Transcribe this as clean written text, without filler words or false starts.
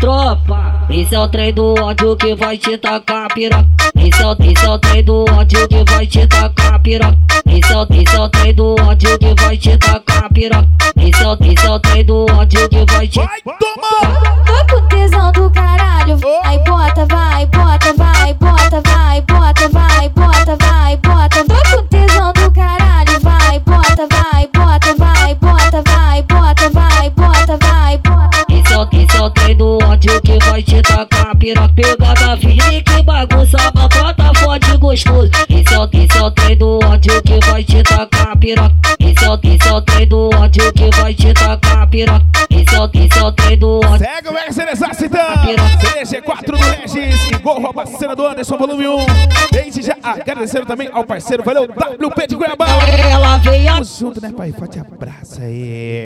tropa. Esse é o trem do ódio que vai te tacar piroca. Esse é o trem do ódio que vai te tacar piroca. Esse é o trem do ódio que vai te tacar piroca. Esse é o trem do ódio que vai te... Vai tomar! Tô com tesão do caralho. Aí bota, vai, bota, vai, bota, vai, bota, vai, bota, vai, bota. Tô com tesão do caralho. Vai, bota, vai, bota, vai, bota, vai, bota, vai, bota, vai, bota. Esse é o trem do ódio que vai te tacar piroca. Pegada firme que bagunça, maltrata, fode gostoso. Esse é o trem do ódio que vai te tacar piroca. Esse é o trem do ódio que vai te tacar piroca. Esse é o trem do ódio. Segue o Mega Cerezaço então! CDG4 do Regis, igual a parceira do Anderson, volume 1. Desde já agradecendo também ao parceiro, valeu, WP de Goiabá. Ela veio Tamo junto, né, pai? Forte abraço aí.